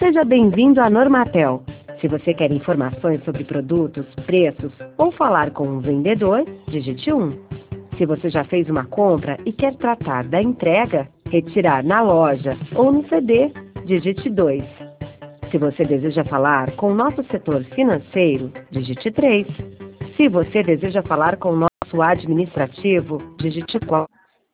Seja bem-vindo à Normatel. Se você quer informações sobre produtos, preços ou falar com um vendedor, digite 1. Se você já fez uma compra e quer tratar da entrega, retirar na loja ou no CD, digite 2. Se você deseja falar com o nosso setor financeiro, digite 3. Se você deseja falar com o nosso administrativo, digite 4.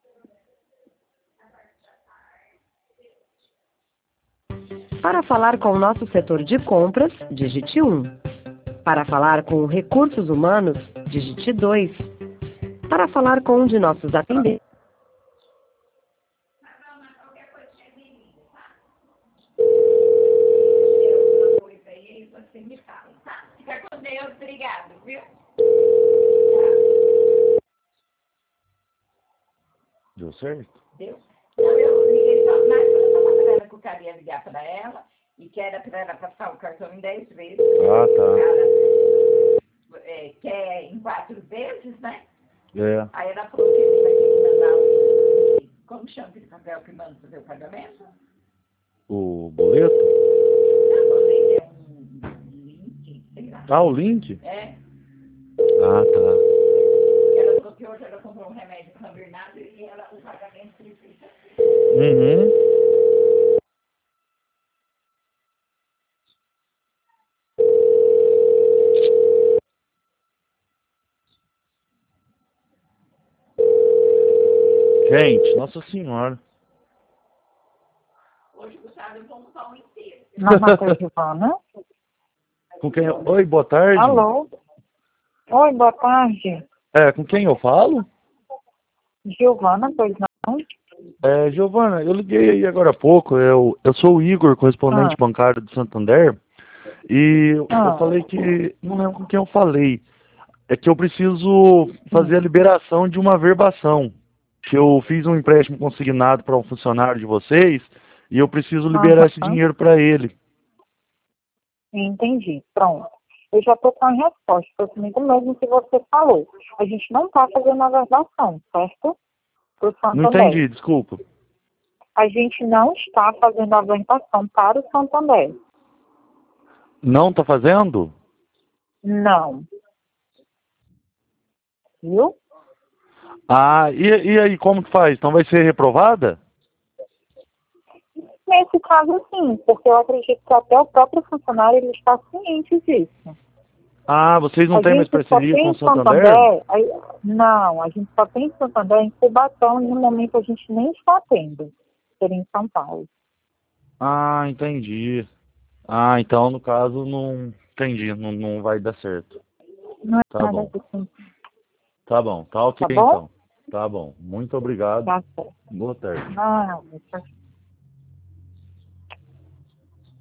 Para falar com o nosso setor de compras, digite 1. Para falar com recursos humanos, digite 2. Para falar com um de nossos atendentes, Fica com Deus, obrigado, viu? Deu certo? Deu. Então eu liguei só mais para falar para ela que o cara ia ligar para ela e que era para ela passar o cartão em 10 vezes. Ah, tá. O cara quer em 4 vezes, né? É. Aí ela falou que ele vai ter que mandar um. Como chama aquele papel que manda fazer o pagamento? O boleto? Não, ele é um link, sei lá. Ah, o link? É. Ah, tá. Ela falou que hoje ela comprou um remédio para o Bernardo e o pagamento precisa. Uhum. Gente, nossa senhora. Hoje o Gustavo eu como pão inteiro. Normatel Giovana. Com quem? Oi, boa tarde. Alô? Oi, boa tarde. Com quem eu falo? Giovana, pois não? Giovana, eu liguei aí agora há pouco. Eu sou o Igor, correspondente bancário do Santander. E eu falei que. Não lembro com quem eu falei. É que eu preciso fazer a liberação de uma verbação. Que eu fiz um empréstimo consignado para um funcionário de vocês e eu preciso liberar esse dinheiro para ele. Entendi, pronto. Eu já estou com a resposta, foi comigo mesmo que você falou. A gente não está fazendo a verbação, certo? Pro Não Santander. entendi, desculpa. A gente não está fazendo a verbação para o Santander. Não está fazendo? Não. Viu? Ah, e aí, como que faz? Então vai ser reprovada? Nesse caso, sim, porque eu acredito que até o próprio funcionário ele está ciente disso. Ah, vocês não têm mais parceria com o Santander? Não, a gente só tem Santander em Cubatão e no momento a gente nem está tendo. Seria em São Paulo. Ah, entendi. Ah, então no caso não entendi, não vai dar certo. Não é Tá nada bom. disso. Tá bom, tá ok Tá bom? então. Tá bom. Muito obrigado. Tá certo. Boa tarde. Não,